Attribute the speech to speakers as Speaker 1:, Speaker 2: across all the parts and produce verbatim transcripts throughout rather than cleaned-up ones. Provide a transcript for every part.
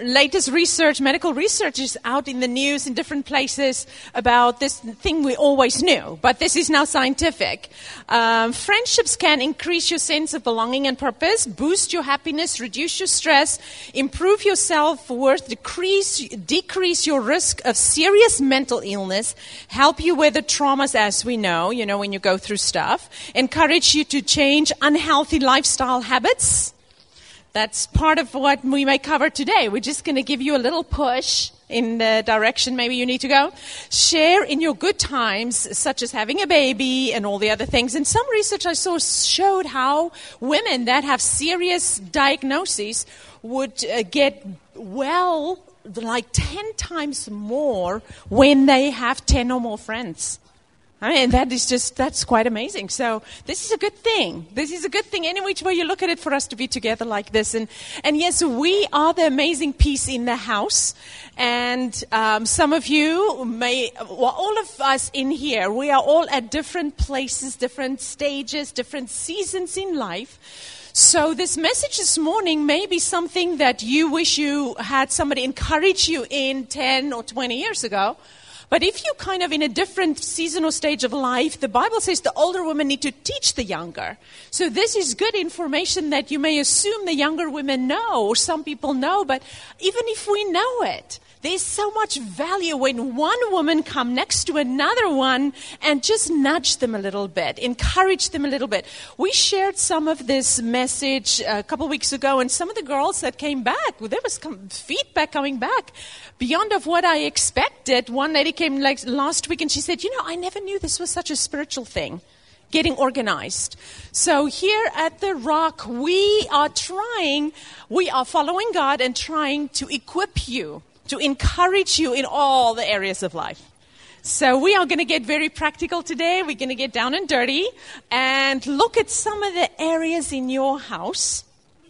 Speaker 1: latest research, medical research is out in the news in different places about this thing we always knew, but this is now scientific. Um, friendships can increase your sense of belonging and purpose, boost your happiness, reduce your stress, improve your self-worth, decrease, decrease your risk of serious mental illness, help you weather traumas, as we know, you know, when you go through stuff, encourage you to change unhealthy lifestyle habits. That's part of what we may cover today. We're just going to give you a little push in the direction maybe you need to go. Share in your good times, such as having a baby and all the other things. And some research I saw showed how women that have serious diagnoses would uh, get well like ten times more when they have ten or more friends. I mean, that is just, that's quite amazing. So this is a good thing. This is a good thing any which way you look at it for us to be together like this. And, and yes, we are the amazing piece in the house. And um, some of you may, well, all of us in here, we are all at different places, different stages, different seasons in life. So this message this morning may be something that you wish you had somebody encourage you in ten or twenty years ago. But if you're kind of in a different season or stage of life, the Bible says the older women need to teach the younger. So this is good information that you may assume the younger women know, or some people know, but even if we know it, there's so much value when one woman come next to another one and just nudge them a little bit, encourage them a little bit. We shared some of this message a couple of weeks ago, and some of the girls that came back, there was feedback coming back beyond of what I expected. One lady came like last week and she said, you know, I never knew this was such a spiritual thing, getting organized. So here at The Rock, we are trying, we are following God and trying to equip you, to encourage you in all the areas of life. So we are going to get very practical today. We're going to get down and dirty and look at some of the areas in your house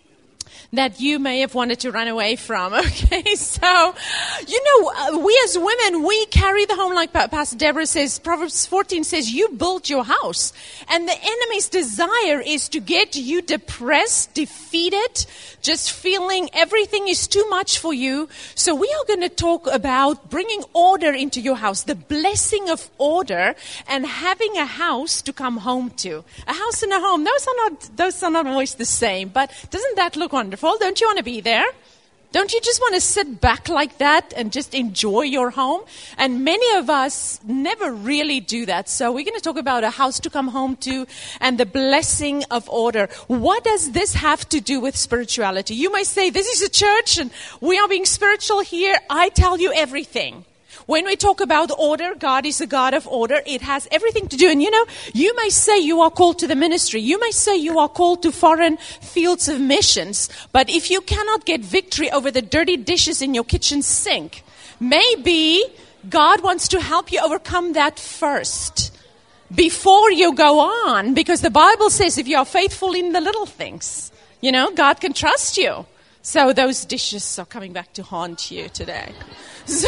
Speaker 1: that you may have wanted to run away from. Okay, so, you know, uh, we as women, we carry the home like Pastor Deborah says. Proverbs fourteen says, you built your house. And the enemy's desire is to get you depressed, defeated, just feeling everything is too much for you. So we are going to talk about bringing order into your house, the blessing of order, and having a house to come home to. A house and a home, those are not, those are not always the same, but doesn't that look wonderful? Don't you want to be there? Don't you just want to sit back like that and just enjoy your home? And many of us never really do that. So we're going to talk about a house to come home to and the blessing of order. What does this have to do with spirituality? You may say, this is a church and we are being spiritual here. I tell you everything. When we talk about order, God is a God of order. It has everything to do. And you know, you may say you are called to the ministry. You may say you are called to foreign fields of missions. But if you cannot get victory over the dirty dishes in your kitchen sink, maybe God wants to help you overcome that first before you go on. Because the Bible says if you are faithful in the little things, you know, God can trust you. So those dishes are coming back to haunt you today. So,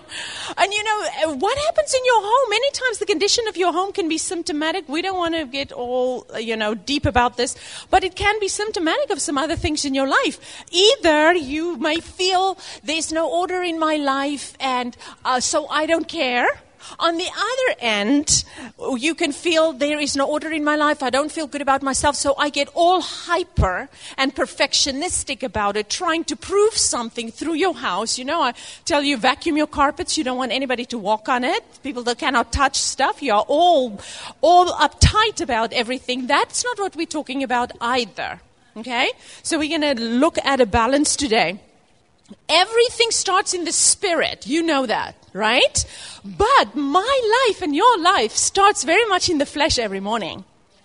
Speaker 1: and you know, what happens in your home? Many times the condition of your home can be symptomatic. We don't want to get all, you know, deep about this, but it can be symptomatic of some other things in your life. Either you may feel there's no order in my life and uh, so I don't care. On the other end, you can feel there is no order in my life. I don't feel good about myself, so I get all hyper and perfectionistic about it, trying to prove something through your house. You know, I tell you, vacuum your carpets. You don't want anybody to walk on it. People that cannot touch stuff. You are all, all uptight about everything. That's not what we're talking about either. Okay? So we're going to look at a balance today. Everything starts in the spirit. You know that, right? But my life and your life starts very much in the flesh every morning.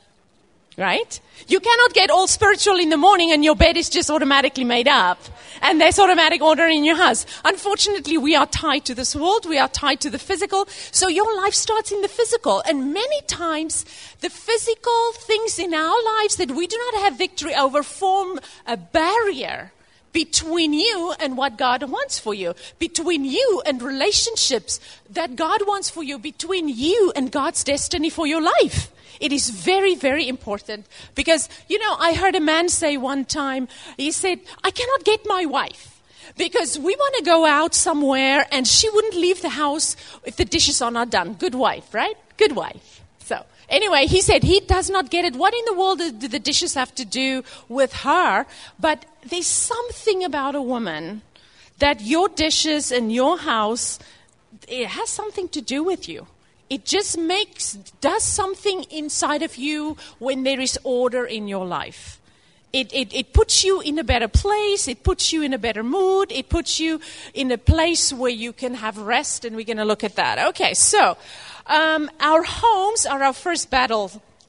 Speaker 1: Right? You cannot get all spiritual in the morning and your bed is just automatically made up. And there's automatic order in your house. Unfortunately, we are tied to this world. We are tied to the physical. So your life starts in the physical. And many times, the physical things in our lives that we do not have victory over form a barrier between you and what God wants for you, between you and relationships that God wants for you, between you and God's destiny for your life. It is very, very important because, you know, I heard a man say one time, he said, I cannot get my wife Because we want to go out somewhere, and she wouldn't leave the house if the dishes are not done. Good wife, right? Good wife. So anyway, he said he does not get it. What in the world do the dishes have to do with her? But there's something about a woman that your dishes in your house, it has something to do with you. It just makes, does something inside of you when there is order in your life. It, it, it puts you in a better place. It puts you in a better mood. It puts you in a place where you can have rest, and we're going to look at that. Okay, so um, our homes are our first battle.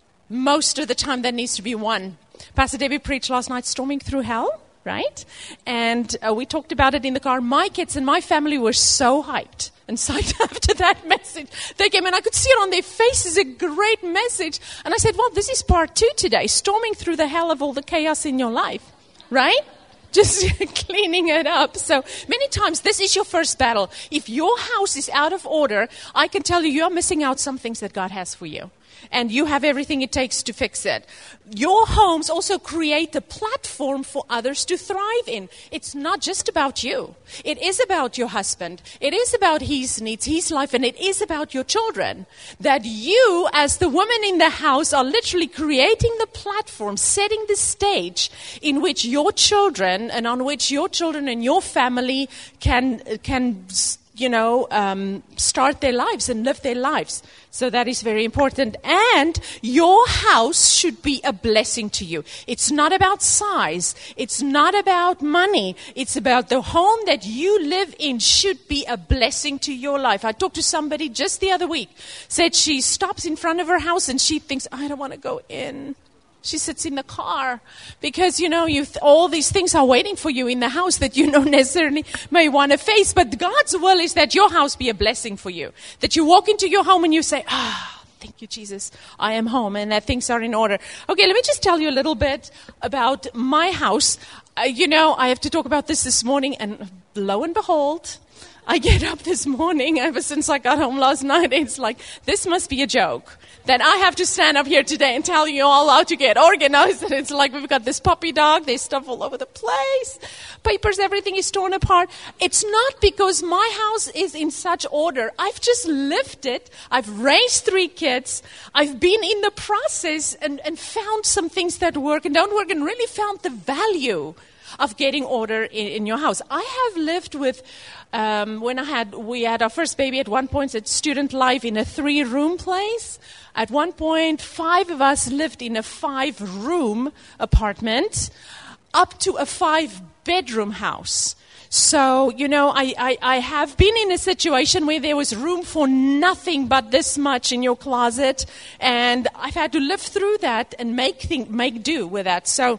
Speaker 1: Most of the time that needs to be won. Pastor David preached last night, Storming Through Hell, right? And uh, we talked about it in the car. My kids and my family were so hyped and psyched after that message. They came and I could see it on their faces, a great message. And I said, well, this is part two today, storming through the hell of all the chaos in your life, right? Just cleaning it up. So many times this is your first battle. If your house is out of order, I can tell you, you are missing out some things that God has for you. And you have everything it takes to fix it. Your homes also create a platform for others to thrive in. It's not just about you. It is about your husband. It is about his needs, his life, and it is about your children. That you, as the woman in the house, are literally creating the platform, setting the stage in which your children and on which your children and your family can can you know, um, start their lives and live their lives. So that is very important. And your house should be a blessing to you. It's not about size. It's not about money. It's about the home that you live in should be a blessing to your life. I talked to somebody just the other week, said she stops in front of her house and she thinks, I don't want to go in. She sits in the car because, you know, you th- all these things are waiting for you in the house that you don't necessarily may want to face. But God's will is that your house be a blessing for you. That you walk into your home and you say, ah, oh, thank you, Jesus, I am home, and that things are in order. Okay, let me just tell you a little bit about my house. Uh, you know, I have to talk about this this morning, and lo and behold, I get up this morning, ever since I got home last night, it's like, this must be a joke. That I have to stand up here today and tell you all how to get organized. And it's like we've got this puppy dog. There's stuff all over the place. Papers, everything is torn apart. It's not because my house is in such order. I've just lived it. I've raised three kids. I've been in the process and, and found some things that work and don't work, and really found the value of getting order in, in your house. I have lived with, um, when I had, we had our first baby at one point, at student life in a three-room place. At one point, five of us lived in a five-room apartment up to a five-bedroom house. So, you know, I, I, I have been in a situation where there was room for nothing but this much in your closet, and I've had to live through that and make think, make do with that. So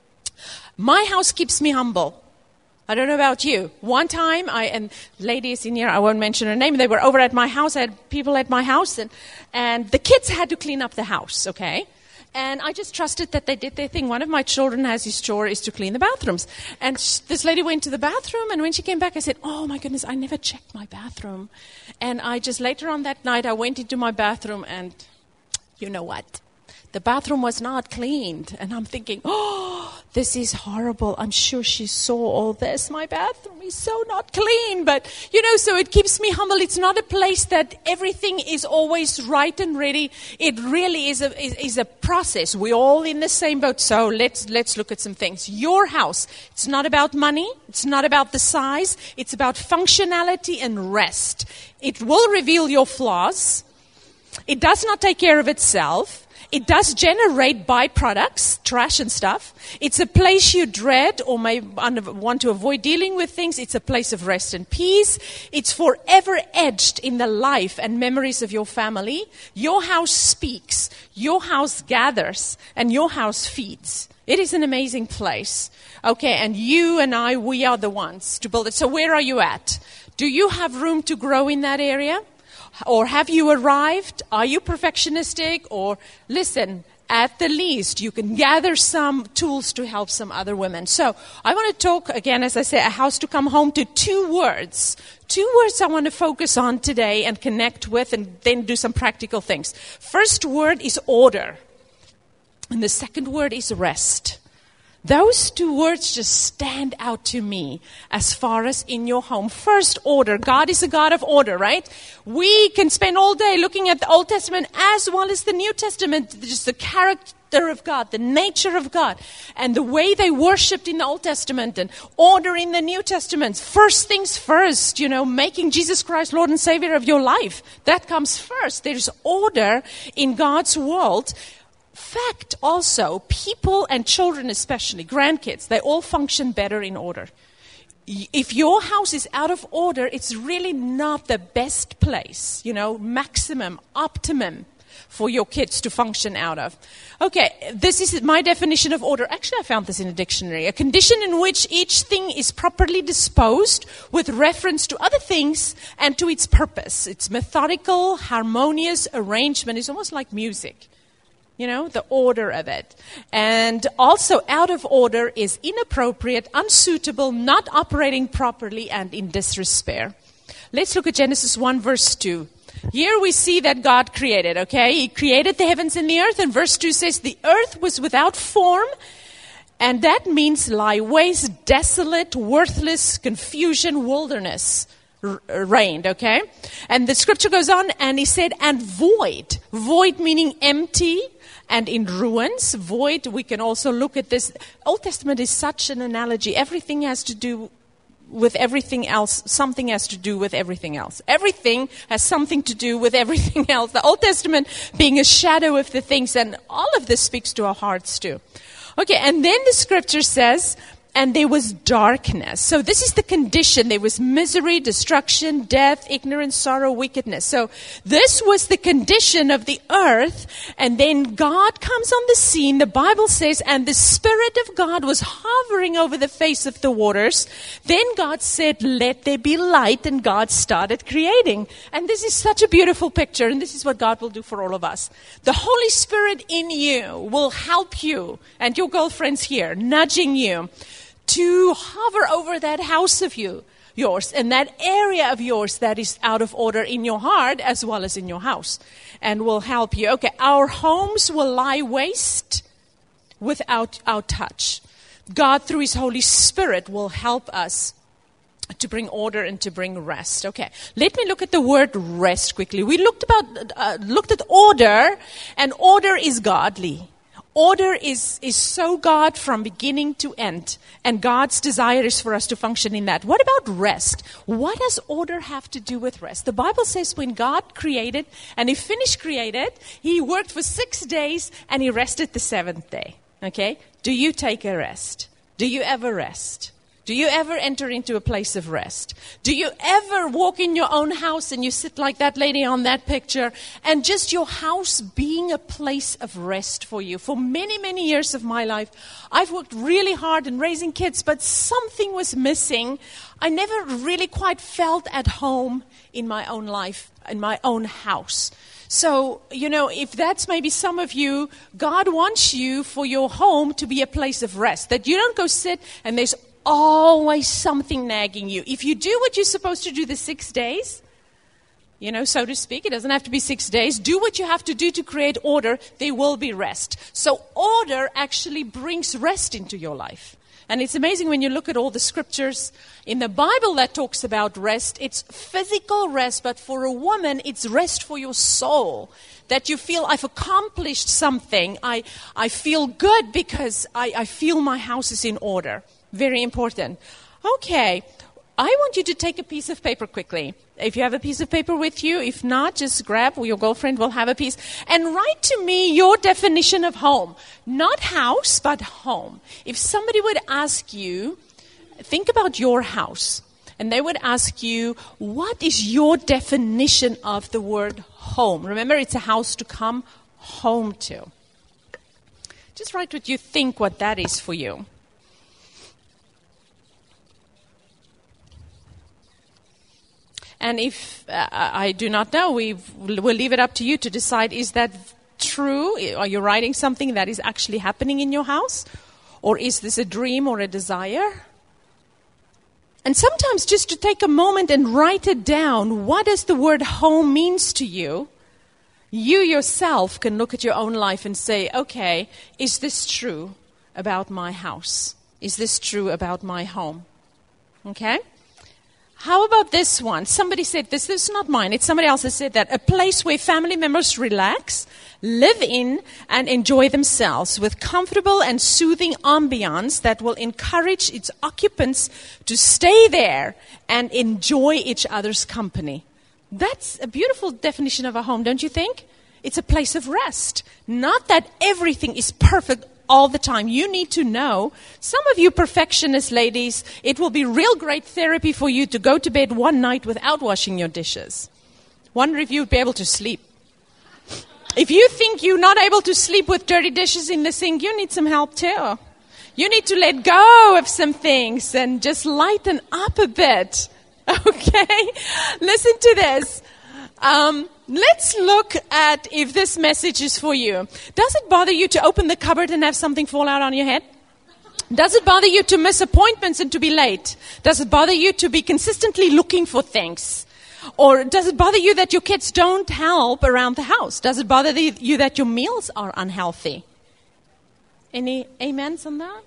Speaker 1: my house keeps me humble. I don't know about you. One time, I and ladies in here, I won't mention her name, they were over at my house. I had people at my house, and, and the kids had to clean up the house, okay? And I just trusted that they did their thing. One of my children has his chore is to clean the bathrooms. And sh- this lady went to the bathroom, and when she came back, I said, oh my goodness, I never checked my bathroom. And I just, later on that night, I went into my bathroom, and you know what? The bathroom was not cleaned. And I'm thinking, oh, this is horrible. I'm sure she saw all this. My bathroom is so not clean. But, you know, so it keeps me humble. It's not a place that everything is always right and ready. It really is a, is, is a process. We're all in the same boat. So let's, let's look at some things. Your house, it's not about money. It's not about the size. It's about functionality and rest. It will reveal your flaws. It does not take care of itself. It does generate byproducts, trash and stuff. It's a place you dread or may want to avoid dealing with things. It's a place of rest and peace. It's forever etched in the life and memories of your family. Your house speaks. Your house gathers. And your house feeds. It is an amazing place. Okay, and you and I, we are the ones to build it. So where are you at? Do you have room to grow in that area? Or have you arrived? Are you perfectionistic? Or listen, at the least, you can gather some tools to help some other women. So I want to talk, again, as I say, a house to come home to two words. Two words I want to focus on today and connect with, and then do some practical things. First word is order. And the second word is rest. Those two words just stand out to me as far as in your home. First, order. God is a God of order, right? We can spend all day looking at the Old Testament as well as the New Testament, just the character of God, the nature of God, and the way they worshipped in the Old Testament and order in the New Testament. First things first, you know, making Jesus Christ Lord and Savior of your life. That comes first. There's order in God's world. Fact also, people and children especially, grandkids, they all function better in order. If your house is out of order, it's really not the best place, you know, maximum, optimum for your kids to function out of. Okay, this is my definition of order. Actually, I found this in a dictionary. A condition in which each thing is properly disposed with reference to other things and to its purpose. It's methodical, harmonious arrangement. It's almost like music. You know, the order of it. And also out of order is inappropriate, unsuitable, not operating properly, and in disrepair. Let's look at Genesis one verse two. Here we see that God created, okay? He created the heavens and the earth, and verse two says, the earth was without form, and that means lie waste, desolate, worthless, confusion, wilderness reigned, okay? And the scripture goes on, and he said, and void. Void meaning empty. And in ruins, void, we can also look at this. Old Testament is such an analogy. Everything has to do with everything else. Something has to do with everything else. Everything has something to do with everything else. The Old Testament being a shadow of the things, and all of this speaks to our hearts too. Okay, and then the scripture says, and there was darkness. So this is the condition. There was misery, destruction, death, ignorance, sorrow, wickedness. So this was the condition of the earth. And then God comes on the scene. The Bible says, and the Spirit of God was hovering over the face of the waters. Then God said, let there be light. And God started creating. And this is such a beautiful picture. And this is what God will do for all of us. The Holy Spirit in you will help you and your girlfriends here, nudging you to hover over that house of you, yours, and that area of yours that is out of order in your heart as well as in your house, and will help you. Okay, our homes will lie waste without our touch. God, through His Holy Spirit, will help us to bring order and to bring rest. Okay, let me look at the word rest quickly. We looked about uh, looked at order, and order is godly. Order is, is so God from beginning to end. And God's desire is for us to function in that. What about rest? What does order have to do with rest? The Bible says when God created and He finished created, He worked for six days and He rested the seventh day. Okay? Do you take a rest? Do you ever rest? Do you ever enter into a place of rest? Do you ever walk in your own house and you sit like that lady on that picture, and just your house being a place of rest for you? For many, many years of my life, I've worked really hard in raising kids, but something was missing. I never really quite felt at home in my own life, in my own house. So, you know, if that's maybe some of you, God wants you for your home to be a place of rest, that you don't go sit and there's always something nagging you. If you do what you're supposed to do the six days, you know, so to speak, it doesn't have to be six days. Do what you have to do to create order. There will be rest. So order actually brings rest into your life. And it's amazing when you look at all the scriptures in the Bible that talks about rest. It's physical rest, but for a woman, it's rest for your soul. That you feel, I've accomplished something. I, I feel good because I, I feel my house is in order. Very important. Okay, I want you to take a piece of paper quickly. If you have a piece of paper with you, if not, just grab, or your girlfriend will have a piece, and write to me your definition of home. Not house, but home. If somebody would ask you, think about your house, and they would ask you, what is your definition of the word home? Remember, it's a house to come home to. Just write what you think what that is for you. And if uh, I do not know, we will leave it up to you to decide, is that true? Are you writing something that is actually happening in your house? Or is this a dream or a desire? And sometimes just to take a moment and write it down, what does the word home means to you? You yourself can look at your own life and say, okay, is this true? about my house? Is this true about my home? Okay? How about this one? Somebody said this. This is not mine. It's somebody else that said that. A place where family members relax, live in, and enjoy themselves with comfortable and soothing ambience that will encourage its occupants to stay there and enjoy each other's company. That's a beautiful definition of a home, don't you think? It's a place of rest. Not that everything is perfect all the time. You need to know, some of you perfectionist ladies, it will be real great therapy for you to go to bed one night without washing your dishes. Wonder if you'd be able to sleep. If you think you're not able to sleep with dirty dishes in the sink, you need some help too. You need to let go of some things and just lighten up a bit. Okay? Listen to this. Um, let's look at if this message is for you. Does it bother you to open the cupboard and have something fall out on your head? Does it bother you to miss appointments and to be late? Does it bother you to be consistently looking for things? Or does it bother you that your kids don't help around the house? Does it bother you that your meals are unhealthy? Any amens on that?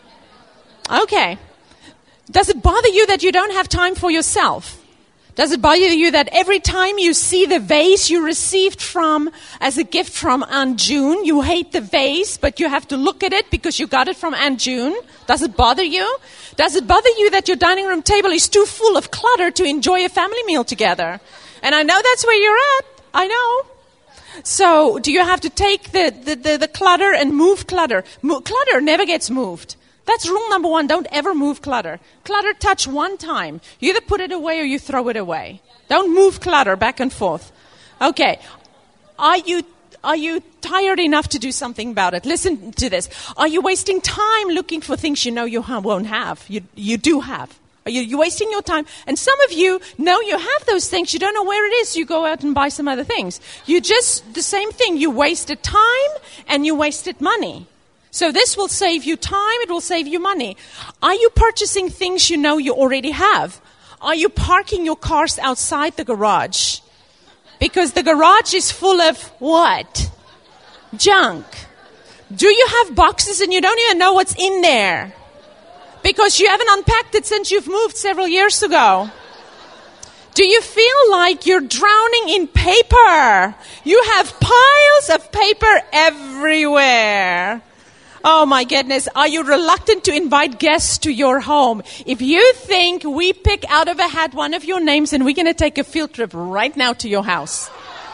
Speaker 1: Okay. Does it bother you that you don't have time for yourself? Does it bother you that every time you see the vase you received from as a gift from Aunt June, you hate the vase, but you have to look at it because you got it from Aunt June? Does it bother you? Does it bother you that your dining room table is too full of clutter to enjoy a family meal together? And I know that's where you're at. I know. So do you have to take the, the, the, the clutter and move clutter? Mo- clutter never gets moved. That's rule number one. Don't ever move clutter. Clutter touch one time. You either put it away or you throw it away. Don't move clutter back and forth. Okay. Are you are you tired enough to do something about it? Listen to this. Are you wasting time looking for things you know you ha- won't have? You you do have. Are you you wasting your time? And some of you know you have those things. You don't know where it is. You go out and buy some other things. You just, the same thing. You wasted time and you wasted money. So this will save you time, it will save you money. Are you purchasing things you know you already have? Are you parking your cars outside the garage? Because the garage is full of what? Junk. Do you have boxes and you don't even know what's in there? Because you haven't unpacked it since you've moved several years ago. Do you feel like you're drowning in paper? You have piles of paper everywhere. Oh my goodness, are you reluctant to invite guests to your home? If you think we pick out of a hat one of your names and we're going to take a field trip right now to your house.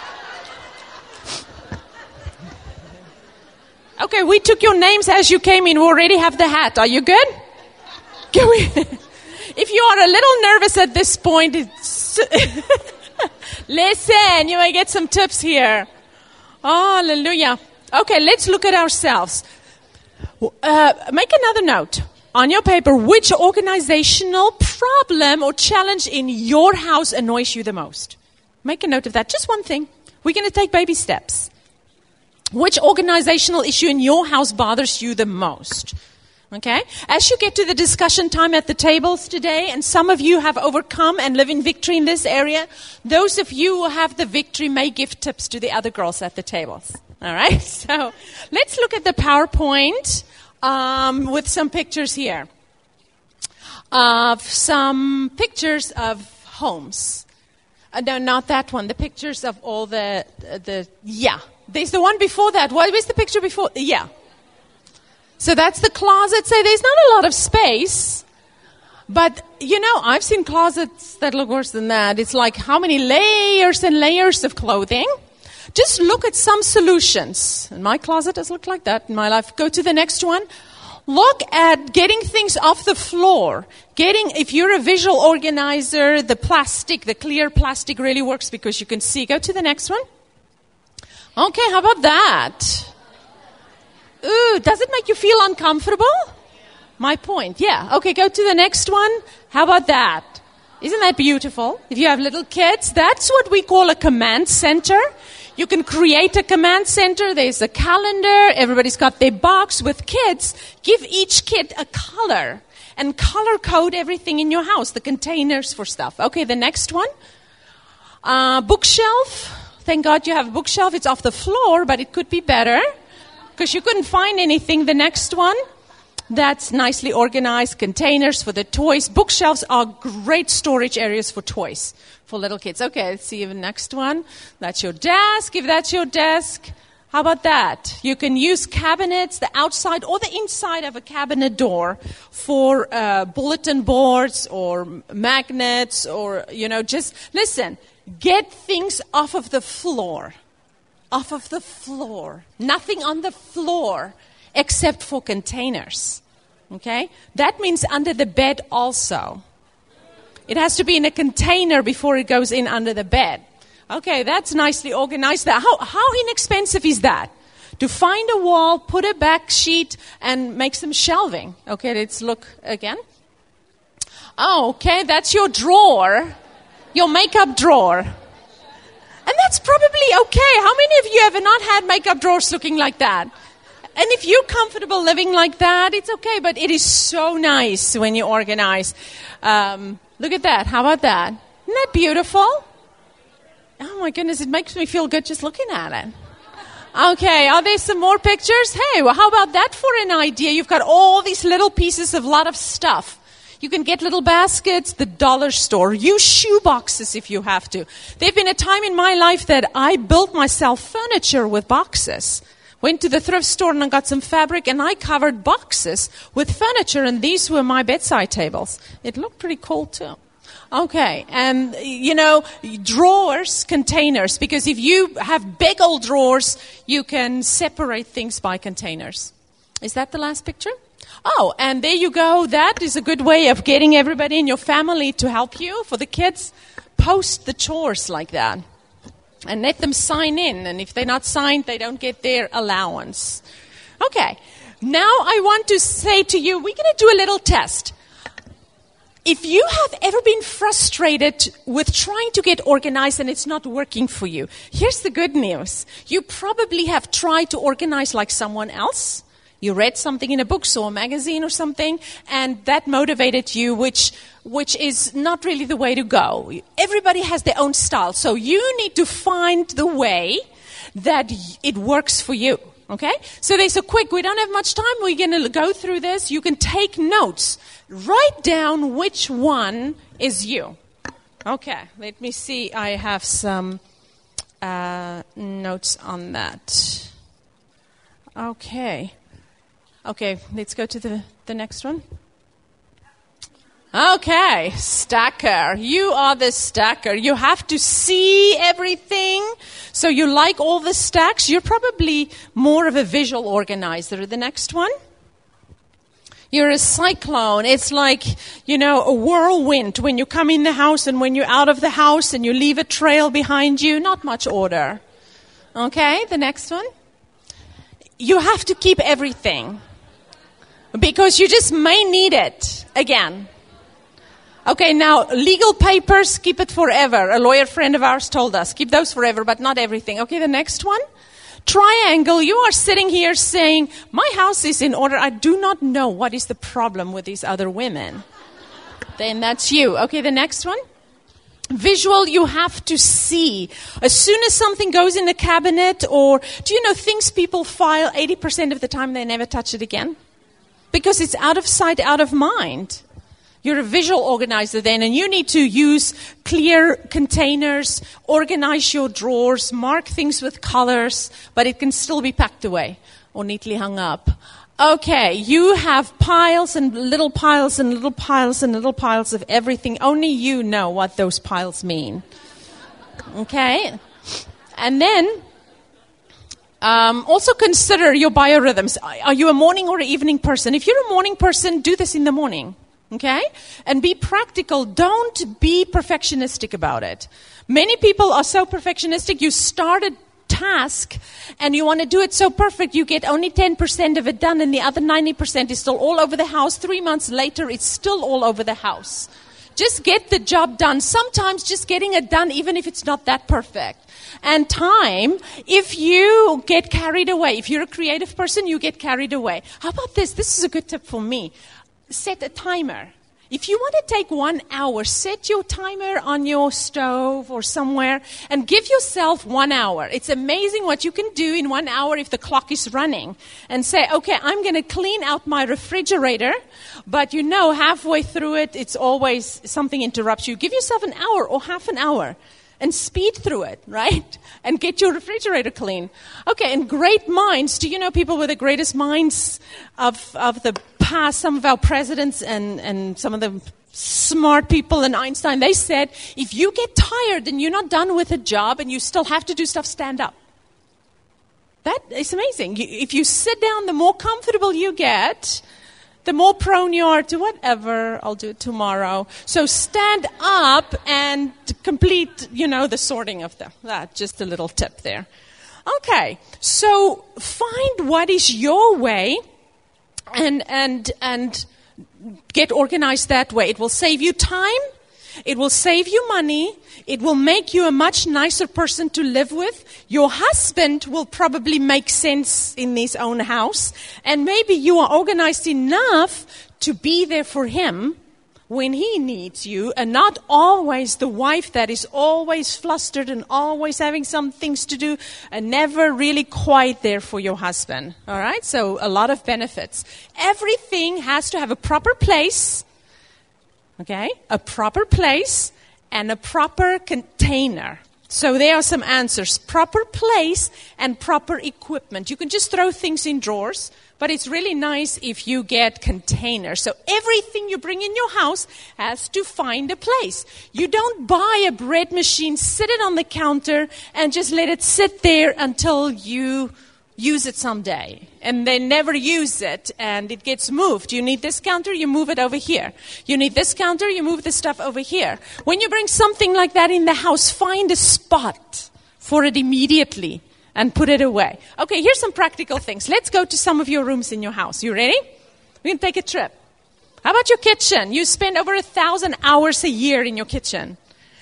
Speaker 1: Okay, we took your names as you came in. We already have the hat. Are you good? Can we? If you are a little nervous at this point, it's listen, you may get some tips here. Oh, hallelujah. Okay, let's look at ourselves. Uh, make another note on your paper. Which organizational problem or challenge in your house annoys you the most? Make a note of that. Just one thing. We're going to take baby steps. Which organizational issue in your house bothers you the most? Okay? As you get to the discussion time at the tables today, and some of you have overcome and live in victory in this area, those of you who have the victory may give tips to the other girls at the tables. All right? So let's look at the PowerPoint um, with some pictures here. Of some pictures of homes. Uh, no, not that one. The pictures of all the, uh, the, yeah. There's the one before that. What was the picture before? Yeah. So that's the closet. So there's not a lot of space. But, you know, I've seen closets that look worse than that. It's like how many layers and layers of clothing. Just look at some solutions. And my closet does look like that in my life. Go to the next one. Look at getting things off the floor. Getting, if you're a visual organizer, the plastic, the clear plastic really works because you can see. Go to the next one. Okay, how about that? Ooh, does it make you feel uncomfortable? My point, yeah. Okay, go to the next one. How about that? Isn't that beautiful? If you have little kids, that's what we call a command center. You can create a command center. There's a calendar. Everybody's got their box. With kids, give each kid a color and color code everything in your house, the containers for stuff. Okay, the next one. Uh, bookshelf. Thank God you have a bookshelf. It's off the floor, but it could be better because you couldn't find anything. The next one. That's nicely organized. Containers for the toys. Bookshelves are great storage areas for toys for little kids. Okay, let's see the next one. That's your desk. If that's your desk, how about that? You can use cabinets, the outside or the inside of a cabinet door for uh, bulletin boards or magnets or, you know, just listen, get things off of the floor. Off of the floor. Nothing on the floor except for containers. Okay? That means under the bed also. It has to be in a container before it goes in under the bed. Okay, that's nicely organized. How, how inexpensive is that? To find a wall, put a back sheet, and make some shelving. Okay, let's look again. Oh, okay, that's your drawer. Your makeup drawer. And that's probably okay. How many of you have not had makeup drawers looking like that? And if you're comfortable living like that, it's okay. But it is so nice when you organize. Um, look at that. How about that? Isn't that beautiful? Oh, my goodness. It makes me feel good just looking at it. Okay. Are there some more pictures? Hey, well, how about that for an idea? You've got all these little pieces of a lot of stuff. You can get little baskets, the dollar store. Use shoe boxes if you have to. There's been a time in my life that I built myself furniture with boxes. Went to the thrift store and I got some fabric and I covered boxes with furniture, and these were my bedside tables. It looked pretty cool too. Okay, and you know, drawers, containers, because if you have big old drawers, you can separate things by containers. Is that the last picture? Oh, and there you go. That is a good way of getting everybody in your family to help you. For the kids, post the chores like that. And let them sign in. And if they're not signed, they don't get their allowance. Okay. Now I want to say to you, we're going to do a little test. If you have ever been frustrated with trying to get organized and it's not working for you, here's the good news. You probably have tried to organize like someone else. You read something in a book or a magazine or something, and that motivated you, which which is not really the way to go. Everybody has their own style, so you need to find the way that it works for you, okay? So there's a quick, we don't have much time, we're going to go through this. You can take notes. Write down which one is you. Okay, let me see. I have some uh, notes on that. Okay. Okay, let's go to the, the next one. Okay, stacker. You are the stacker. You have to see everything. So you like all the stacks. You're probably more of a visual organizer. The next one. You're a cyclone. It's like, you know, a whirlwind when you come in the house and when you're out of the house and you leave a trail behind you. Not much order. Okay, the next one. You have to keep everything. Because you just may need it again. Okay, now, legal papers, keep it forever. A lawyer friend of ours told us, keep those forever, but not everything. Okay, the next one. Triangle, you are sitting here saying, my house is in order. I do not know what is the problem with these other women. Then that's you. Okay, the next one. Visual, you have to see. As soon as something goes in the cabinet, or do you know things people file eighty percent of the time they never touch it again? Because it's out of sight, out of mind. You're a visual organizer then, and you need to use clear containers, organize your drawers, mark things with colors, but it can still be packed away or neatly hung up. Okay, you have piles and little piles and little piles and little piles of everything. Only you know what those piles mean. Okay? And then, um, also consider your biorhythms. Are you a morning or an evening person? If you're a morning person, do this in the morning. Okay? And be practical. Don't be perfectionistic about it. Many people are so perfectionistic. You start a task and you want to do it so perfect, you get only ten percent of it done and the other ninety percent is still all over the house. Three months later, it's still all over the house. Just get the job done. Sometimes just getting it done, even if it's not that perfect. And time, if you get carried away, if you're a creative person, you get carried away. How about this? This is a good tip for me. Set a timer. If you want to take one hour, set your timer on your stove or somewhere and give yourself one hour. It's amazing what you can do in one hour if the clock is running. And say, okay, I'm going to clean out my refrigerator, but you know, halfway through it, it's always something interrupts you. Give yourself an hour or half an hour and speed through it, right? And get your refrigerator clean. Okay, and great minds. Do you know people with the greatest minds of, of the past? Some of our presidents and, and some of the smart people and Einstein, they said, if you get tired and you're not done with a job and you still have to do stuff, stand up. That is amazing. You, if you sit down, the more comfortable you get, the more prone you are to whatever, I'll do it tomorrow. So stand up and complete, you know, the sorting of them. That, just a little tip there. Okay, so find what is your way and and and get organized that way. It will save you time. It will save you money. It will make you a much nicer person to live with. Your husband will probably make sense in his own house. And maybe you are organized enough to be there for him when he needs you, and not always the wife that is always flustered and always having some things to do and never really quite there for your husband. All right? So a lot of benefits. Everything has to have a proper place. Okay, a proper place and a proper container. So there are some answers. Proper place and proper equipment. You can just throw things in drawers, but it's really nice if you get containers. So everything you bring in your house has to find a place. You don't buy a bread machine, sit it on the counter, and just let it sit there until you use it someday, and then never use it, and it gets moved. You need this counter, you move it over here. You need this counter, you move the stuff over here. When you bring something like that in the house, find a spot for it immediately and put it away. Okay, here's some practical things. Let's go to some of your rooms in your house. You ready? We're going to take a trip. How about your kitchen? You spend over a thousand hours a year in your kitchen.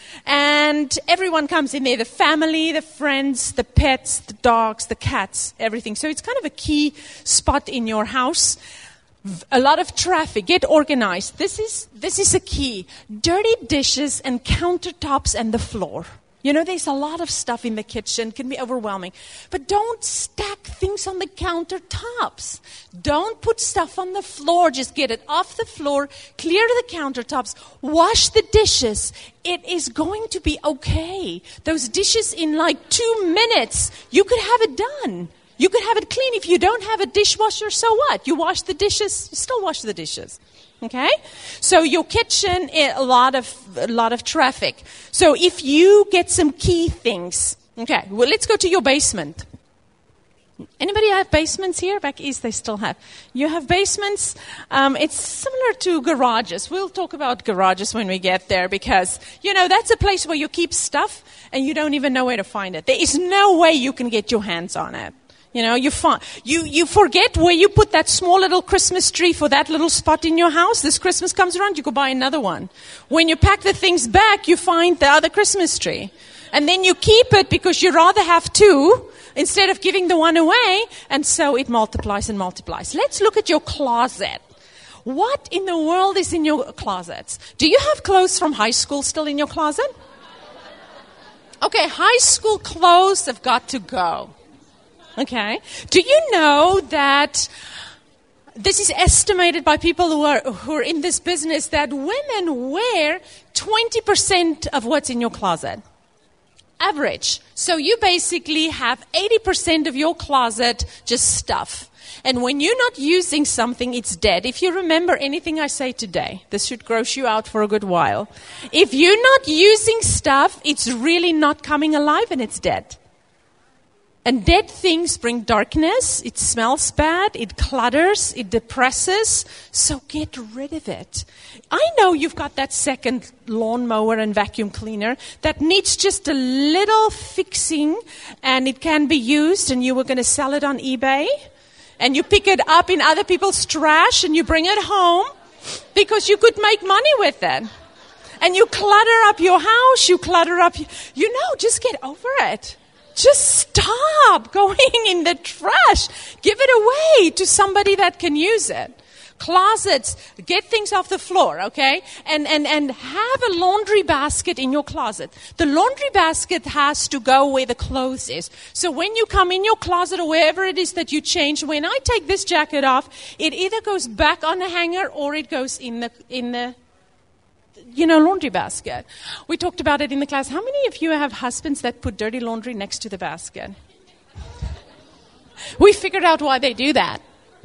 Speaker 1: And everyone comes in there, the family, the friends, the pets, the dogs, the cats, everything. So it's kind of a key spot in your house. A lot of traffic. Get organized. This is this is a key. Dirty dishes and countertops and the floor. You know, there's a lot of stuff in the kitchen. It can be overwhelming. But don't stack things on the countertops. Don't put stuff on the floor. Just get it off the floor. Clear the countertops. Wash the dishes. It is going to be okay. Those dishes in like two minutes, you could have it done. You could have it clean. If you don't have a dishwasher, so what? You wash the dishes, you still wash the dishes. Okay? So your kitchen, a lot of a lot of traffic. So if you get some key things. Okay, well, let's go to your basement. Anybody have basements here? Back east, they still have. You have basements. Um, it's similar to garages. We'll talk about garages when we get there because, you know, that's a place where you keep stuff and you don't even know where to find it. There is no way you can get your hands on it. You know, you, find, you you forget where you put that small little Christmas tree for that little spot in your house. This Christmas comes around, you go buy another one. When you pack the things back, you find the other Christmas tree. And then you keep it because you rather have two instead of giving the one away. And so it multiplies and multiplies. Let's look at your closet. What in the world is in your closets? Do you have clothes from high school still in your closet? Okay, high school clothes have got to go. Okay. Do you know that this is estimated by people who are who are in this business that women wear twenty percent of what's in your closet? Average. So you basically have eighty percent of your closet just stuff. And when you're not using something, it's dead. If you remember anything I say today, this should gross you out for a good while. If you're not using stuff, it's really not coming alive and it's dead. And dead things bring darkness, it smells bad, it clutters, it depresses, so get rid of it. I know you've got that second lawnmower and vacuum cleaner that needs just a little fixing and it can be used and you were going to sell it on eBay and you pick it up in other people's trash and you bring it home because you could make money with it. And you clutter up your house, you clutter up, you know, just get over it. Just stop going in the trash. Give it away to somebody that can use it. Closets, get things off the floor, okay? And, and, and have a laundry basket in your closet. The laundry basket has to go where the clothes is. So when you come in your closet or wherever it is that you change, when I take this jacket off, it either goes back on the hanger or it goes in the, in the, you know, laundry basket. We talked about it in the class. How many of you have husbands that put dirty laundry next to the basket? We figured out why they do that.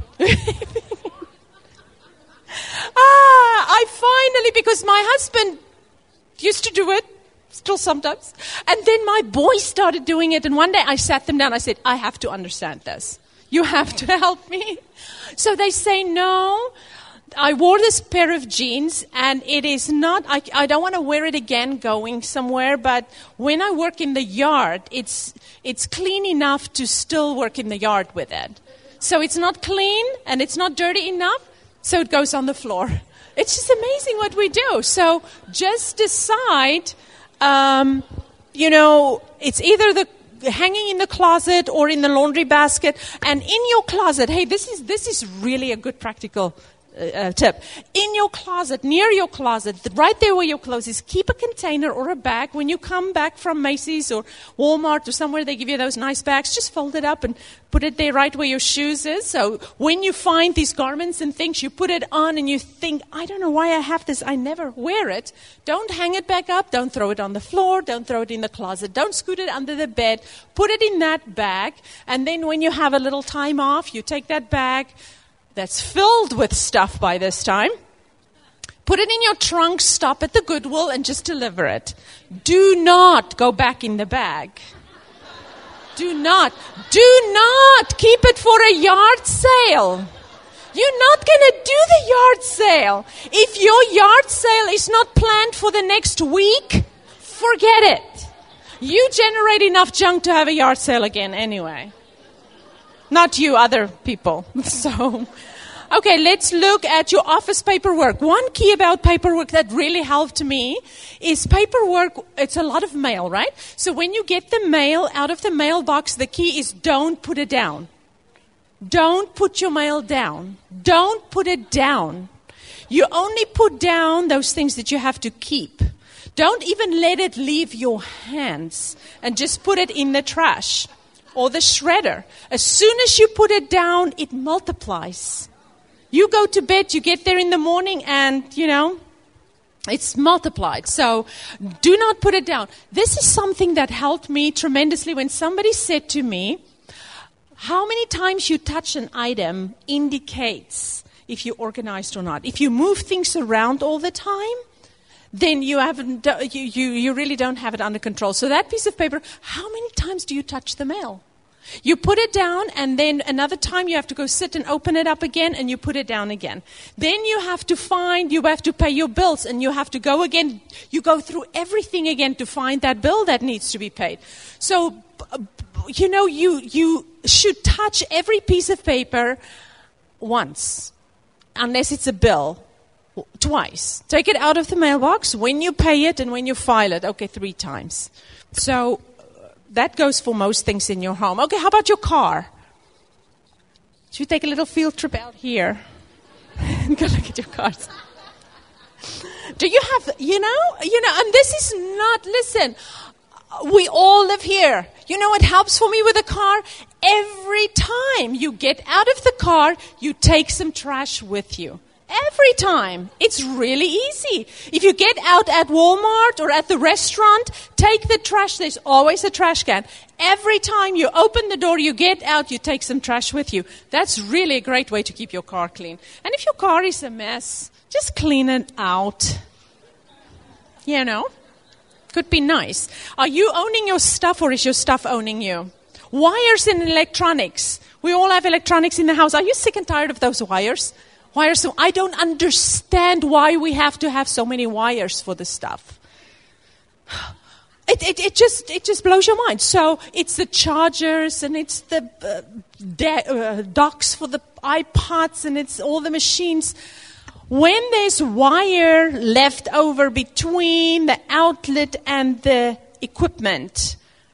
Speaker 1: Ah, I finally, because my husband used to do it, still sometimes, and then my boys started doing it, and one day I sat them down, I said, I have to understand this. You have to help me. So they say, no, I wore this pair of jeans, and it is not, I, I don't want to wear it again going somewhere, but when I work in the yard, it's it's clean enough to still work in the yard with it. So it's not clean, and it's not dirty enough, so it goes on the floor. It's just amazing what we do. So just decide, um, you know, it's either the hanging in the closet or in the laundry basket. And in your closet, hey, this is this is really a good practical uh, tip. In your closet, near your closet, right there where your clothes is, keep a container or a bag. When you come back from Macy's or Walmart or somewhere, they give you those nice bags. Just fold it up and put it there right where your shoes is. So when you find these garments and things, you put it on and you think, I don't know why I have this. I never wear it. Don't hang it back up. Don't throw it on the floor. Don't throw it in the closet. Don't scoot it under the bed. Put it in that bag. And then when you have a little time off, you take that bag that's filled with stuff by this time, put it in your trunk, stop at the Goodwill, and just deliver it. Do not go back in the bag. Do not. Do not keep it for a yard sale. You're not going to do the yard sale. If your yard sale is not planned for the next week, forget it. You generate enough junk to have a yard sale again anyway. Not you, other people. So, okay, let's look at your office paperwork. One key about paperwork that really helped me is paperwork, it's a lot of mail, right? So when you get the mail out of the mailbox, the key is don't put it down. Don't put your mail down. Don't put it down. You only put down those things that you have to keep. Don't even let it leave your hands and just put it in the trash or the shredder. As soon as you put it down, it multiplies. You go to bed, you get there in the morning, and, you know, it's multiplied. So do not put it down. This is something that helped me tremendously when somebody said to me, how many times you touch an item indicates if you're organized or not. If you move things around all the time, then you haven't, you, you, you really don't have it under control. So that piece of paper, how many times do you touch the mail? You put it down, and then another time you have to go sit and open it up again, and you put it down again. Then you have to find, you have to pay your bills, and you have to go again. You go through everything again to find that bill that needs to be paid. So, you know, you, you should touch every piece of paper once, unless it's a bill. Twice. Take it out of the mailbox when you pay it and when you file it. Okay, three times. So that goes for most things in your home. Okay, how about your car? Should we take a little field trip out here and go look at your cars? Do you have, you know, you know, and this is not, listen, we all live here. You know what helps for me with a car? Every time you get out of the car, you take some trash with you. Every time. It's really easy. If you get out at Walmart or at the restaurant, take the trash. There's always a trash can. Every time you open the door, you get out, you take some trash with you. That's really a great way to keep your car clean. And if your car is a mess, just clean it out. You know? Could be nice. Are you owning your stuff, or is your stuff owning you? Wires and electronics. We all have electronics in the house. Are you sick and tired of those wires? Wires. So I don't understand why we have to have so many wires for this stuff. It, it, it just it just blows your mind. So it's the chargers, and it's the uh, de- uh, docks for the iPods, and it's all the machines. When there's wire left over between the outlet and the equipment,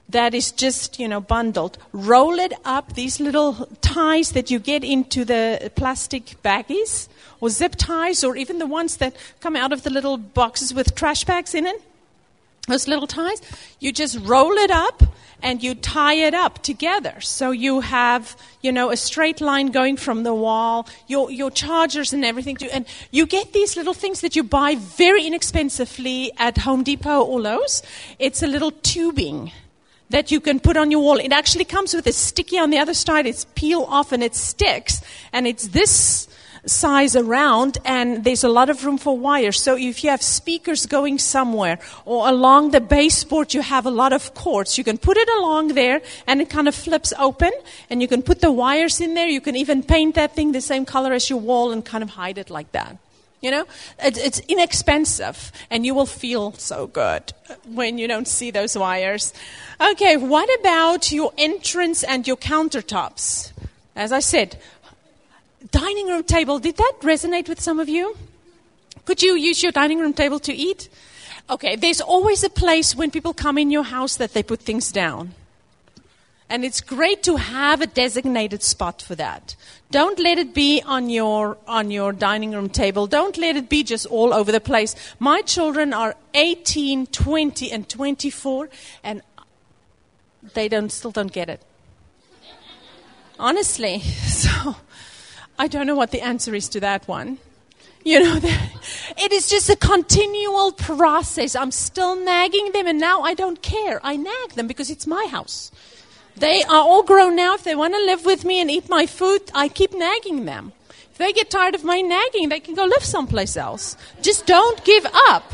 Speaker 1: that is just, you know, bundled. Roll it up, these little ties that you get into the plastic baggies, or zip ties, or even the ones that come out of the little boxes with trash bags in it. Those little ties, you just roll it up and you tie it up together. So you have, you know, a straight line going from the wall, your your chargers and everything. To, and you get these little things that you buy very inexpensively at Home Depot or Lowe's. It's a little tubing that you can put on your wall. It actually comes with a sticky on the other side. It's peel off and it sticks. And it's this size around, and there's a lot of room for wires. So if you have speakers going somewhere, or along the baseboard you have a lot of cords, you can put it along there and it kind of flips open, and you can put the wires in there. You can even paint that thing the same color as your wall and kind of hide it like that. You know, it, it's inexpensive, and you will feel so good when you don't see those wires. Okay, what about your entrance and your countertops? As I said, dining room table, did that resonate with some of you? Could you use your dining room table to eat? Okay, there's always a place when people come in your house that they put things down. And it's great to have a designated spot for that. Don't let it be on your on your dining room table. Don't let it be just all over the place. My children are eighteen, twenty, and twenty-four, and they don't still don't get it. Honestly, so I don't know what the answer is to that one. You know, it is just a continual process. I'm still nagging them, and now I don't care. I nag them because it's my house. They are all grown now. If they want to live with me and eat my food, I keep nagging them. If they get tired of my nagging, they can go live someplace else. Just don't give up.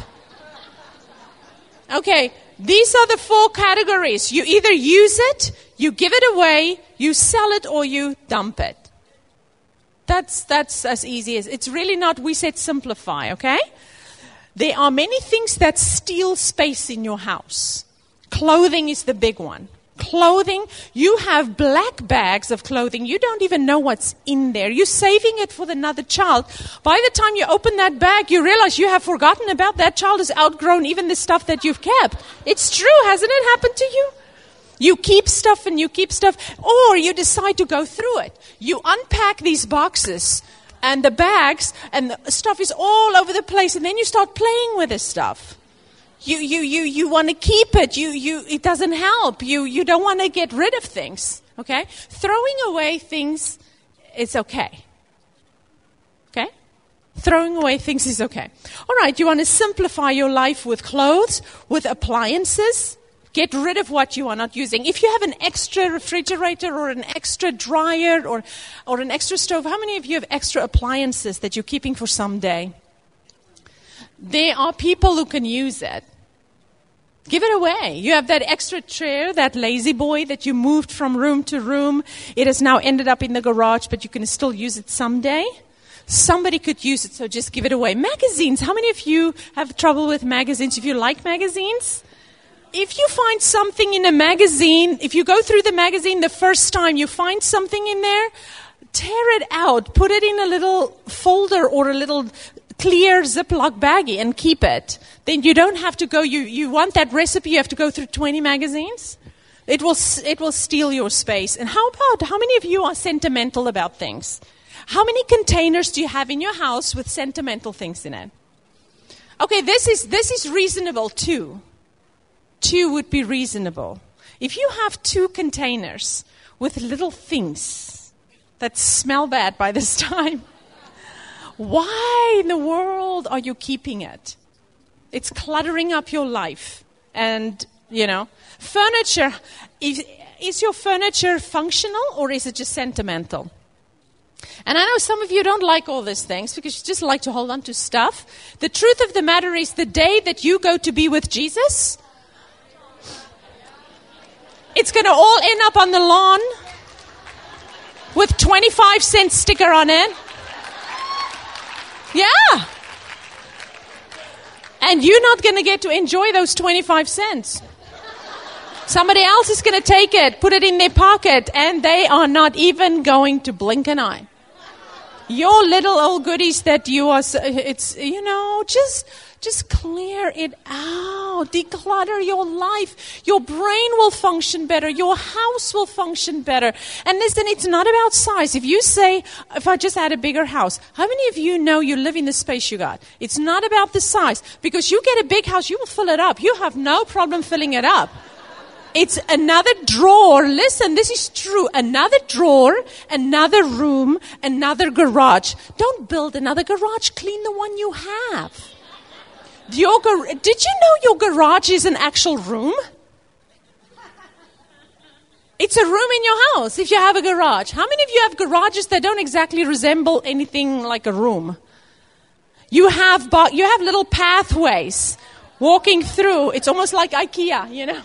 Speaker 1: Okay, these are the four categories. You either use it, you give it away, you sell it, or you dump it. That's that's as easy as, it's really not, we said simplify, okay? There are many things that steal space in your house. Clothing is the big one. Clothing, you have black bags of clothing. You don't even know what's in there. You're saving it for another child. By the time you open that bag, you realize you have forgotten about that child, has outgrown even the stuff that you've kept. It's true, hasn't it happened to you? You keep stuff and you keep stuff, or you decide to go through it. You unpack these boxes and the bags, and the stuff is all over the place, and then you start playing with this stuff. You you you you want to keep it. You you it doesn't help. You you don't want to get rid of things. Okay? Throwing away things is okay. Okay? Throwing away things is okay. All right, you want to simplify your life with clothes, with appliances. Get rid of what you are not using. If you have an extra refrigerator or an extra dryer or or an extra stove, how many of you have extra appliances that you're keeping for someday? There are people who can use it. Give it away. You have that extra chair, that lazy boy that you moved from room to room. It has now ended up in the garage, but you can still use it someday. Somebody could use it, so just give it away. Magazines. How many of you have trouble with magazines? If you like magazines, if you find something in a magazine, if you go through the magazine the first time, you find something in there, tear it out. Put it in a little folder or a little clear Ziploc baggie and keep it. Then you don't have to go, you, you want that recipe, you have to go through twenty magazines. It will it will steal your space. And how about, how many of you are sentimental about things? How many containers do you have in your house with sentimental things in it? Okay, this is this is reasonable too. Two would be reasonable. If you have two containers with little things that smell bad by this time, why in the world are you keeping it? It's cluttering up your life. And, you know, furniture, is, is your furniture functional or is it just sentimental? And I know some of you don't like all these things because you just like to hold on to stuff. The truth of the matter is, the day that you go to be with Jesus, it's going to all end up on the lawn with twenty-five cent sticker on it. Yeah. And you're not going to get to enjoy those twenty-five cents. Somebody else is going to take it, put it in their pocket, and they are not even going to blink an eye. Your little old goodies that you are, it's, you know, just Just clear it out. Declutter your life. Your brain will function better. Your house will function better. And listen, it's not about size. If you say, if I just had a bigger house, how many of you know you live in the space you got? It's not about the size. Because you get a big house, you will fill it up. You have no problem filling it up. It's another drawer. Listen, this is true. Another drawer, another room, another garage. Don't build another garage. Clean the one you have. Your gar- Did you know your garage is an actual room? It's a room in your house if you have a garage. How many of you have garages that don't exactly resemble anything like a room? You have bo- you have little pathways walking through. It's almost like IKEA, you know.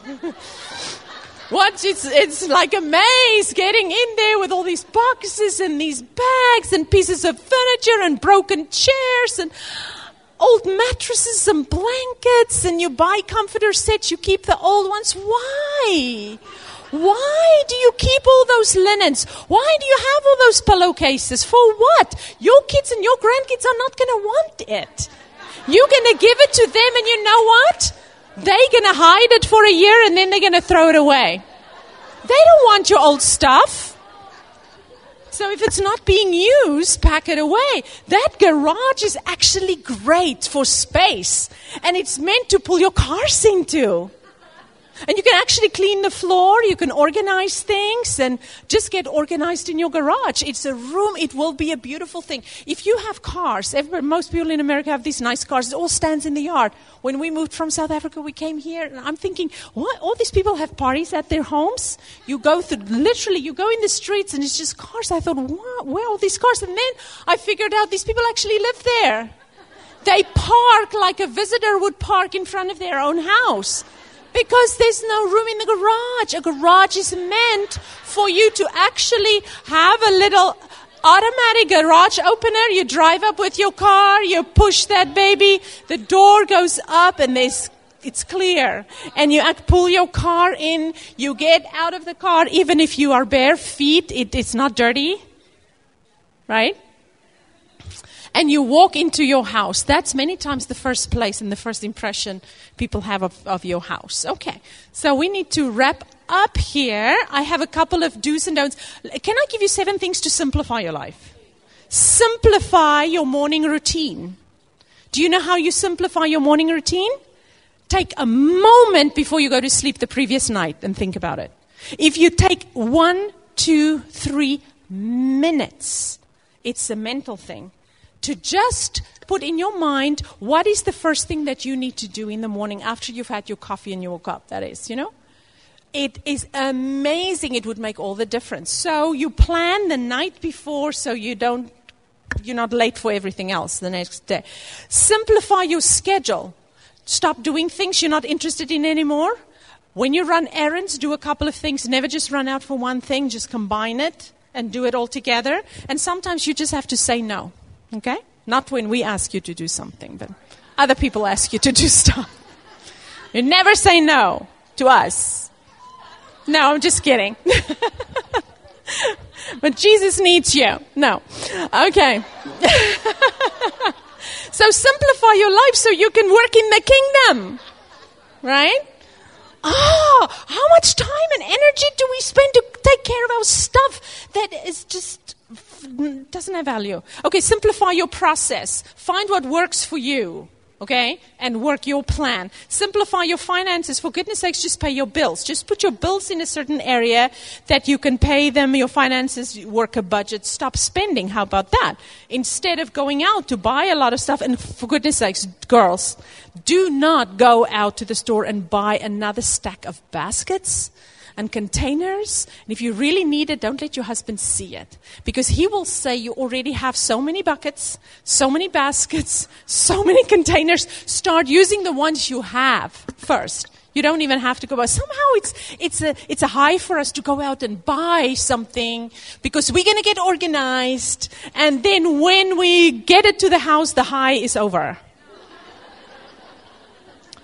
Speaker 1: What? It's, it's like a maze getting in there with all these boxes and these bags and pieces of furniture and broken chairs and old mattresses and blankets, and you buy comforter sets, you keep the old ones. Why? Why do you keep all those linens? Why do you have all those pillowcases? For what? Your kids and your grandkids are not going to want it. You're going to give it to them, and you know what? They're going to hide it for a year, and then they're going to throw it away. They don't want your old stuff. So if it's not being used, pack it away. That garage is actually great for space. And it's meant to pull your cars into. And you can actually clean the floor. You can organize things and just get organized in your garage. It's a room. It will be a beautiful thing. If you have cars, everybody, most people in America have these nice cars. It all stands in the yard. When we moved from South Africa, we came here. And I'm thinking, what? All these people have parties at their homes? You go through, literally, you go in the streets and it's just cars. I thought, wow, where are all these cars? And then I figured out these people actually live there. They park like a visitor would park in front of their own house. Because there's no room in the garage. A garage is meant for you to actually have a little automatic garage opener. You drive up with your car, you push that baby, the door goes up and there's, it's clear. And you pull your car in, you get out of the car, even if you are bare feet, it, it's not dirty. Right? And you walk into your house. That's many times the first place and the first impression people have of, of your house. Okay, so we need to wrap up here. I have a couple of do's and don'ts. Can I give you seven things to simplify your life? Simplify your morning routine. Do you know how you simplify your morning routine? Take a moment before you go to sleep the previous night and think about it. If you take one, two, three minutes, it's a mental thing. To just put in your mind, what is the first thing that you need to do in the morning after you've had your coffee and you woke up, that is, you know? It is amazing. It would make all the difference. So you plan the night before so you don't, you're not late for everything else the next day. Simplify your schedule. Stop doing things you're not interested in anymore. When you run errands, do a couple of things. Never just run out for one thing. Just combine it and do it all together. And sometimes you just have to say no. Okay? Not when we ask you to do something, but other people ask you to do stuff. You never say no to us. No, I'm just kidding. But Jesus needs you. No. Okay. So simplify your life so you can work in the kingdom. Right? Oh, how much time and energy do we spend to take care of our stuff that is just doesn't have value? Okay, simplify your process. Find what works for you, okay? And work your plan. Simplify your finances. For goodness sakes, just pay your bills. Just put your bills in a certain area that you can pay them, your finances, work a budget. Stop spending. How about that? Instead of going out to buy a lot of stuff, and for goodness sakes, girls, do not go out to the store and buy another stack of baskets and containers. And if you really need it, don't let your husband see it. Because he will say you already have so many buckets, so many baskets, so many containers. Start using the ones you have first. You don't even have to go out. Somehow it's it's a it's a high for us to go out and buy something because we're going to get organized. And then when we get it to the house, the high is over.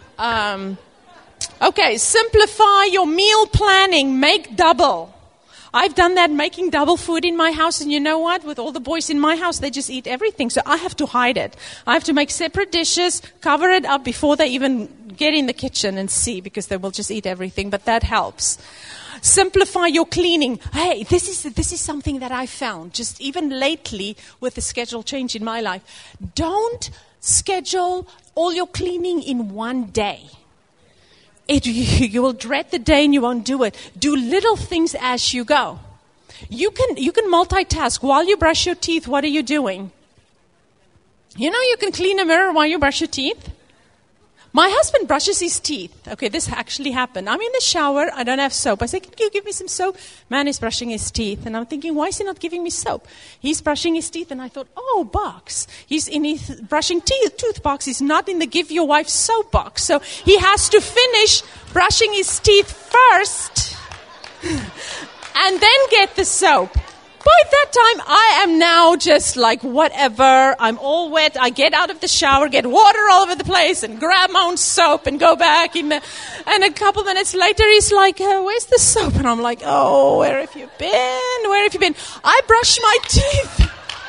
Speaker 1: Um... Okay, simplify your meal planning. Make double. I've done that making double food in my house, and you know what? With all the boys in my house, they just eat everything. So I have to hide it. I have to make separate dishes, cover it up before they even get in the kitchen and see, because they will just eat everything. But that helps. Simplify your cleaning. Hey, this is this is something that I found just even lately with the schedule change in my life. Don't schedule all your cleaning in one day. It, you, you will dread the day and you won't do it. Do little things as you go. You can you can multitask. While you brush your teeth, what are you doing? You know you can clean a mirror while you brush your teeth. My husband brushes his teeth. Okay, this actually happened. I'm in the shower. I don't have soap. I say, can you give me some soap? Man is brushing his teeth. And I'm thinking, why is he not giving me soap? He's brushing his teeth. And I thought, oh, box. He's in his brushing teeth, tooth box. He's not in the give your wife soap box. So he has to finish brushing his teeth first and then get the soap. By that time, I am now just like whatever. I'm all wet. I get out of the shower, get water all over the place, and grab my own soap and go back. In the, and a couple minutes later, he's like, uh, where's the soap? And I'm like, oh, where have you been? Where have you been? I brush my teeth.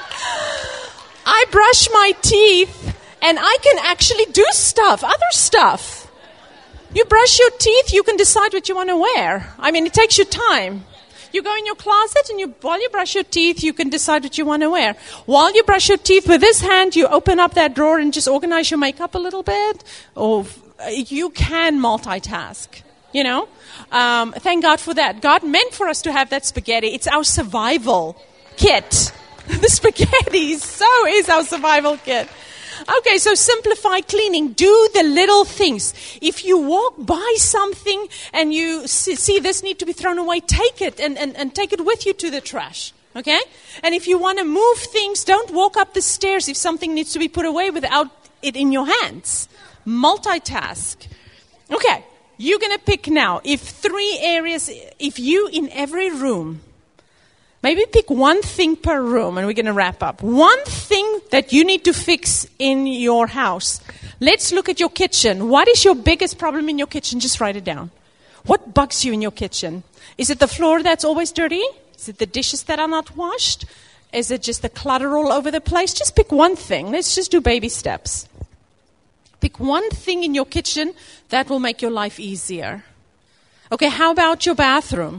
Speaker 1: I brush my teeth, and I can actually do stuff, other stuff. You brush your teeth, you can decide what you want to wear. I mean, it takes you time. You go in your closet, and you, while you brush your teeth, you can decide what you want to wear. While you brush your teeth with this hand, you open up that drawer and just organize your makeup a little bit. Or you can multitask, you know. Um, thank God for that. God meant for us to have that spaghetti. It's our survival kit. The spaghetti so is our survival kit. Okay, so simplify cleaning. Do the little things. If you walk by something and you see, see this need to be thrown away, take it and, and, and take it with you to the trash. Okay? And if you want to move things, don't walk up the stairs if something needs to be put away without it in your hands. Multitask. Okay, you're going to pick now. If three areas, if you in every room, maybe pick one thing per room, and we're going to wrap up. One thing that you need to fix in your house. Let's look at your kitchen. What is your biggest problem in your kitchen? Just write it down. What bugs you in your kitchen? Is it the floor that's always dirty? Is it the dishes that are not washed? Is it just the clutter all over the place? Just pick one thing. Let's just do baby steps. Pick one thing in your kitchen that will make your life easier. Okay, how about your bathroom?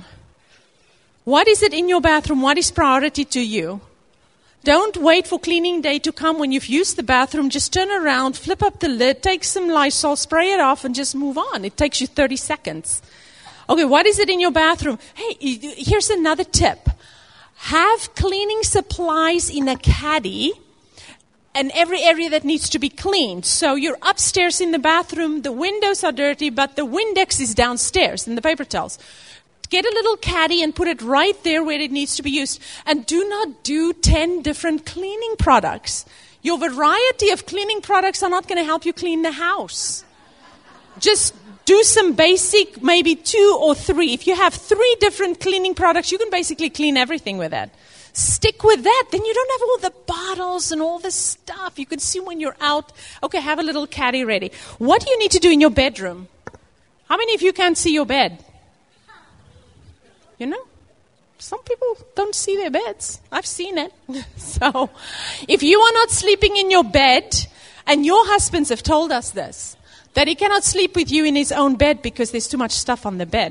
Speaker 1: What is it in your bathroom? What is priority to you? Don't wait for cleaning day to come. When you've used the bathroom, just turn around, flip up the lid, take some Lysol, spray it off, and just move on. It takes you thirty seconds. Okay, what is it in your bathroom? Hey, here's another tip. Have cleaning supplies in a caddy and every area that needs to be cleaned. So you're upstairs in the bathroom, the windows are dirty, but the Windex is downstairs and the paper towels. Get a little caddy and put it right there where it needs to be used. And do not do ten different cleaning products. Your variety of cleaning products are not going to help you clean the house. Just do some basic, maybe two or three. If you have three different cleaning products, you can basically clean everything with that. Stick with that. Then you don't have all the bottles and all the stuff. You can see when you're out. Okay, have a little caddy ready. What do you need to do in your bedroom? How many of you can't see your bed? You know, some people don't see their beds. I've seen it. So, if you are not sleeping in your bed, and your husbands have told us this, that he cannot sleep with you in his own bed because there's too much stuff on the bed.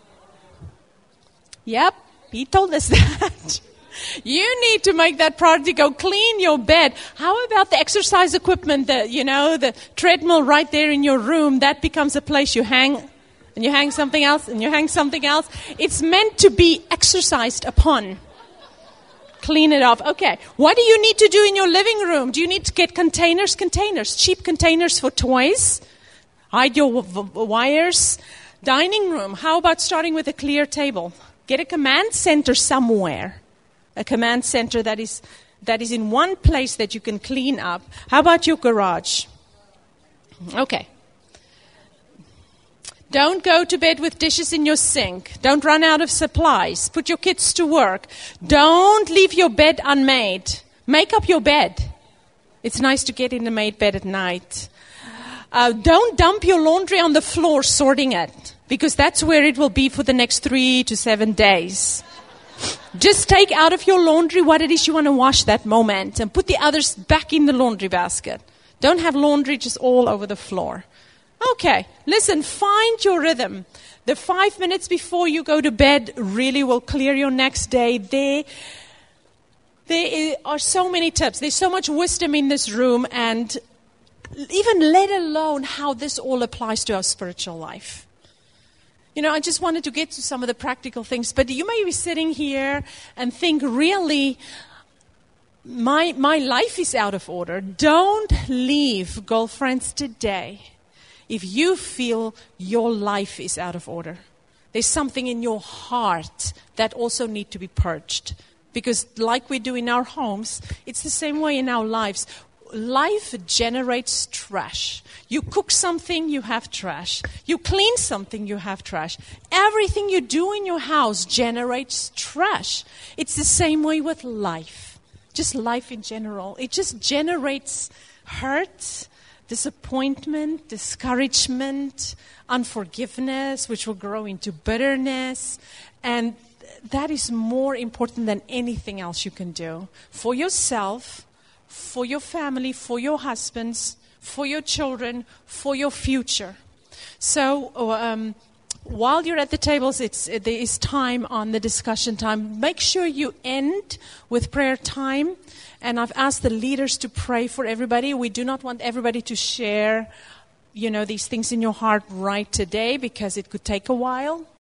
Speaker 1: Yep, he told us that. You need to make that priority. Go clean your bed. How about the exercise equipment, the, you know, the treadmill right there in your room? That becomes a place you hang. And you hang something else, and you hang something else. It's meant to be exercised upon. Clean it off. Okay, what do you need to do in your living room? Do you need to get containers? Containers, cheap containers for toys. Hide your w- w- wires. Dining room, how about starting with a clear table? Get a command center somewhere. A command center that is that is in one place that you can clean up. How about your garage? Okay. Don't go to bed with dishes in your sink. Don't run out of supplies. Put your kids to work. Don't leave your bed unmade. Make up your bed. It's nice to get in the made bed at night. Uh, don't dump your laundry on the floor sorting it, because that's where it will be for the next three to seven days. Just take out of your laundry what it is you want to wash that moment and put the others back in the laundry basket. Don't have laundry just all over the floor. Okay, listen, find your rhythm. The five minutes before you go to bed really will clear your next day. There, there are so many tips. There's so much wisdom in this room, and even let alone how this all applies to our spiritual life. You know, I just wanted to get to some of the practical things, but you may be sitting here and think, really, my my life is out of order. Don't leave, girlfriends, today if you feel your life is out of order. There's something in your heart that also needs to be purged. Because like we do in our homes, it's the same way in our lives. Life generates trash. You cook something, you have trash. You clean something, you have trash. Everything you do in your house generates trash. It's the same way with life. Just life in general. It just generates hurt, disappointment, discouragement, unforgiveness, which will grow into bitterness. And that is more important than anything else you can do. For yourself, for your family, for your husbands, for your children, for your future. So um, while you're at the tables, it's, there is time on the discussion time. Make sure you end with prayer time. And I've asked the leaders to pray for everybody. We do not want everybody to share, you know, these things in your heart right today because it could take a while.